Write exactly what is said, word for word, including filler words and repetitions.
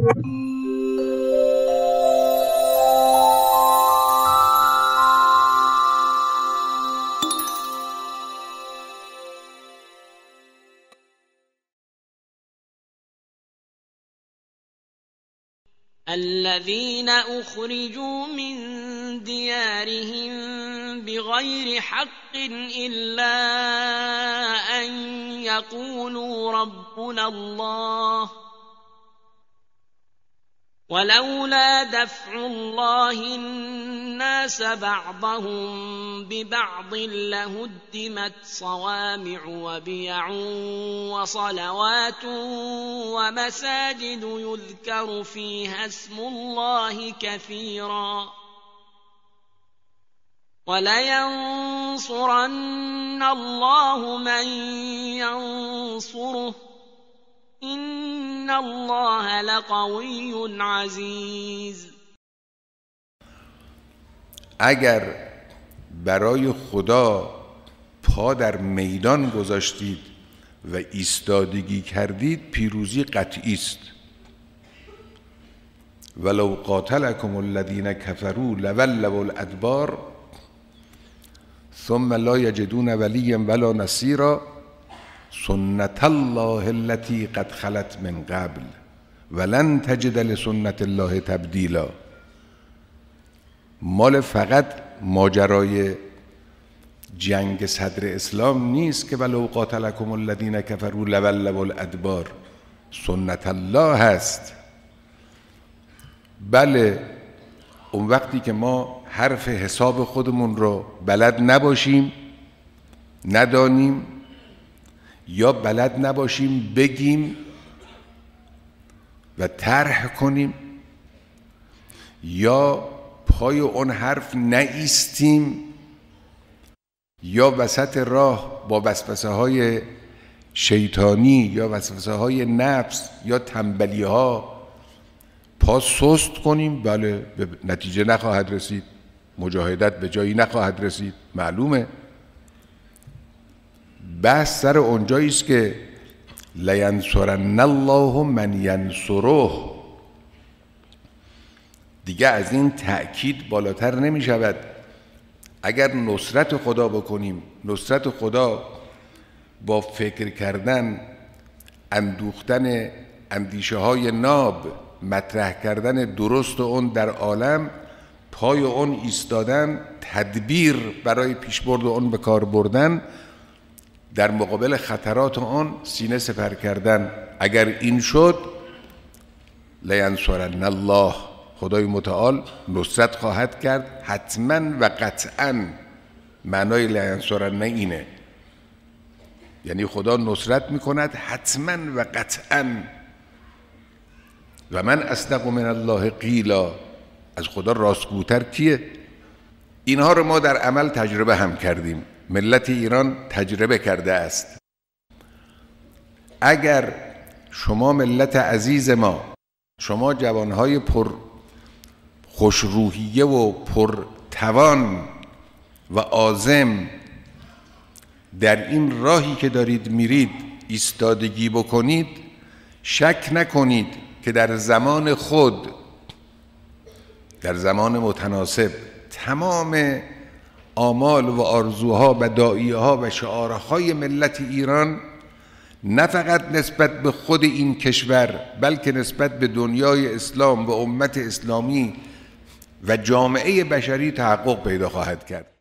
الذين أخرجوا من ديارهم بغير حق إلا أن يقولوا ربنا الله ولولا دفع الله الناس بعضهم ببعض لهدمت صوامع وبيع وصلوات ومساجد يذكر فيها اسم الله كثيرا ولينصرن الله من ينصره إن الله لقوی عزیز. اگر برای خدا پا در میدان گذاشتید و ایستادگی کردید پیروزی قطعی است. ولو قاتلکم الذین کفروا لولوا الادبار ثم لا یجدون ولیا ولا نصیرا سنت الله التي قد خلت من قبل ولن تجد لسنت الله تبدیلا. مال فقط ماجرای جنگ صدر اسلام نیست که ولو قاتلکم الذین کفروا لولوا الادبار، سنت الله هست. بله، اون وقتی که ما حرف حساب خودمون رو بلد نباشیم، ندانیم، یا بلد نباشیم بگیم و طرح کنیم، یا پای اون حرف نایستیم، یا وسط راه با وسوسه های شیطانی یا وسوسه های نفس یا تنبلی ها پا سست کنیم، بله به نتیجه نخواهد رسید، مجاهدت به جایی نخواهد رسید. معلومه بحث سر اونجایی است که لینصرن الله من ینصره. دیگه از این تأکید بالاتر نمی شود. اگر نصرت خدا بکنیم، نصرت خدا با فکر کردن، اندوختن اندیشه های ناب، مطرح کردن درست اون در عالم، پای اون ایستادن، تدبیر برای پیشبرد اون به کار بردن، در مقابل خطرات آن سینه سپر کردن، اگر این شد لینصرن الله، خدای متعال نصرت خواهد کرد حتما و قطعا. معنای لینصرن اینه، یعنی خدا نصرت میکند حتما و قطعا. و من اصدق من الله قیلا، از خدا راستگوتر کیه؟ اینها رو ما در عمل تجربه هم کردیم، ملت ایران تجربه کرده است. اگر شما ملت عزیز ما، شما جوانهای پر خوشروحیه و پر توان و عازم در این راهی که دارید میرید ایستادگی بکنید، شک نکنید که در زمان خود، در زمان متناسب، تمام آمال و آرزوها و داعیه‌ها و شعارهای ملت ایران نه فقط نسبت به خود این کشور بلکه نسبت به دنیای اسلام و امت اسلامی و جامعه بشری تحقق پیدا خواهد کرد.